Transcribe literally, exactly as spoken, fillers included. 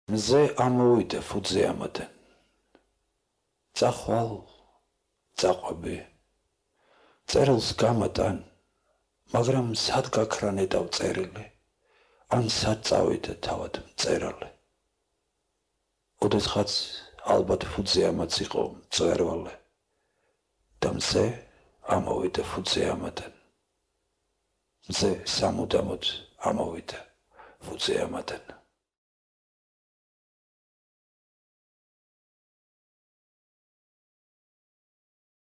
მზე ამოვიდა ფუძე ამადან. წახვალ, წაყვები. წერილს გამატან, მაგრამ სად გაქრანედავ წერილი, ან სად წავიდა თავად მწერალი. ოდესღაც ალბათ ფუძე ამაც იყო მწვერვალე და მზე ამოვიდა ფუძე ამადან. მზე სამუდამოდ ამოვიდა ფუძე ამადან.